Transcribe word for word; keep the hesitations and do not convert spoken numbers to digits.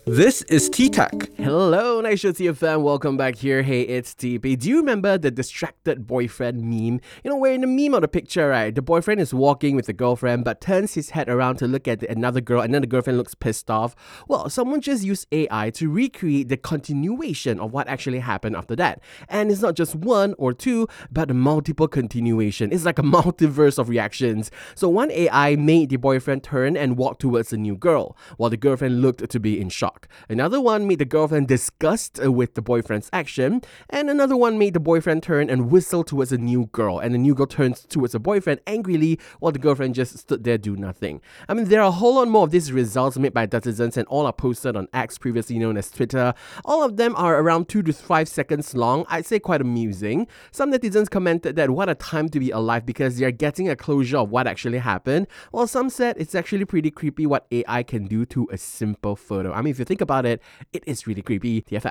This is T-Tech. Hello, nice to see you, fam. Welcome back here. Hey, it's T P. Do you remember the distracted boyfriend meme? You know, where in the meme of the picture, right, the boyfriend is walking with the girlfriend but turns his head around to look at another girl and then the girlfriend looks pissed off. Well, someone just used A I to recreate the continuation of what actually happened after that. And it's not just one or two, but a multiple continuation. It's like a multiverse of reactions. So one A I made the boyfriend turn and walk towards a new girl, while the girlfriend looked to be in shock. Another one made the girlfriend disgust with the boyfriend's action, and another one made the boyfriend turn and whistle towards a new girl, and the new girl turns towards the boyfriend angrily while the girlfriend just stood there do nothing. I mean, there are a whole lot more of these results made by netizens, and all are posted on X, previously known as Twitter. All of them are around two to five seconds long. I'd say quite amusing. Some netizens commented that what a time to be alive because they're getting a closure of what actually happened, while some said it's actually pretty creepy what A I can do to a simple photo. I mean, if you think about it, it is really creepy. T F F.